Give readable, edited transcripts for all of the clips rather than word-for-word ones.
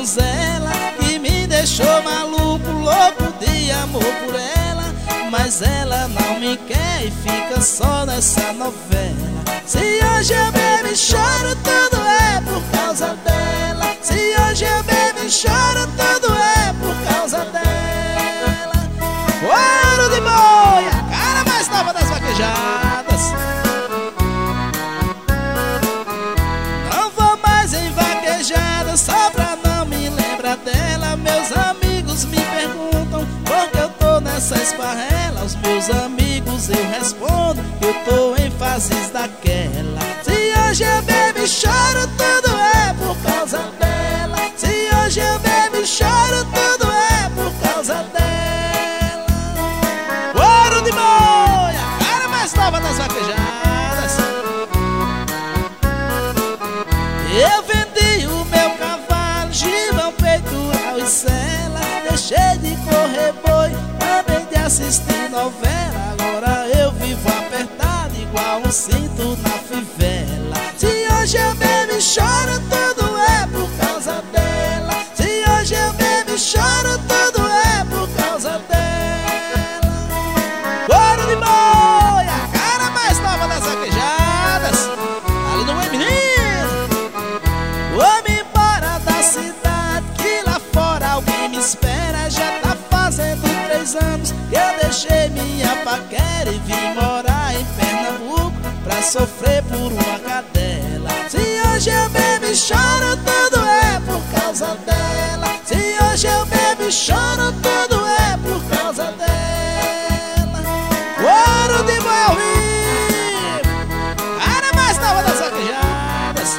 donzela que me deixou maluco, louco de amor por ela. Mas ela não me quer e fica só nessa novela. Se hoje eu bebo e choro, tudo é por causa dela. Se hoje eu bebo e choro, tudo é por causa dela. Ouro de boi, a cara mais nova das vaquejadas. Não vou mais em vaquejada só pra não me lembrar dela. Meus amigos me perguntam por que eu tô nessa esparrela. Aos meus amigos eu respondo que eu tô em fases daquela. Se hoje eu bebo e choro, tudo é por causa dela. Se hoje eu bebo e choro, tudo é por causa dela. Ouro de boi, a cara mais nova das vaquejadas. Eu vendi o meu cavalo, gibão, peitoral e sela. Deixei de correr boi, parei de assistir novela. Agora eu vivo apertado igual um cinto na fivela. Se hoje eu bebo e choro, tudo é por causa dela. Se hoje eu bebo e choro, tudo é por causa dela. Ouro de boi, a cara mais nova das vaquejadas. Ali não é menino. Vou-me embora da cidade, que lá fora alguém me espera. Já tá fazendo 3 anos que eu deixei minha paquera e vim morar em Pernambuco pra sofrer por uma cadela. Se hoje eu bebo e choro, tudo é por causa dela. Se hoje eu bebo e choro, tudo é por causa dela. Ouro de boi ao vivo, cara mais nova das vaquejadas.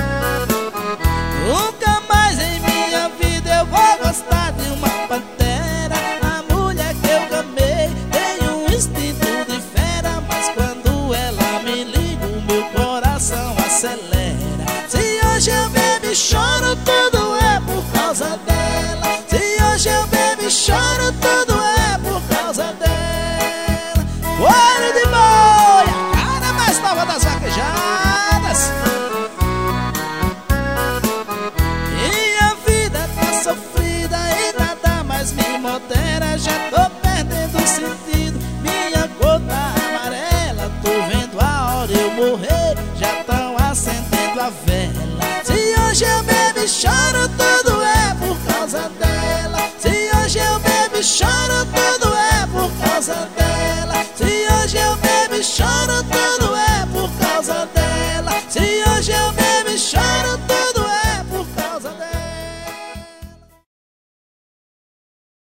Nunca mais em minha vida eu vou gostar de uma pantera. A mulher que eu gamei tem um instinto de fera, mas quando ela me liga o meu coração acelera. Se hoje eu bebo e choro, tudo é por causa dela. Se hoje eu bebo e choro, tudo é por causa dela. Ouro de boi, a cara mais nova das vaquejadas. Minha vida tá sofrida e nada mais me modera. Já tô perdendo o sentido, minha cor tá amarela. Tô vendo a hora eu morrer, já tão acendendo a vela. Se hoje eu bebo e choro,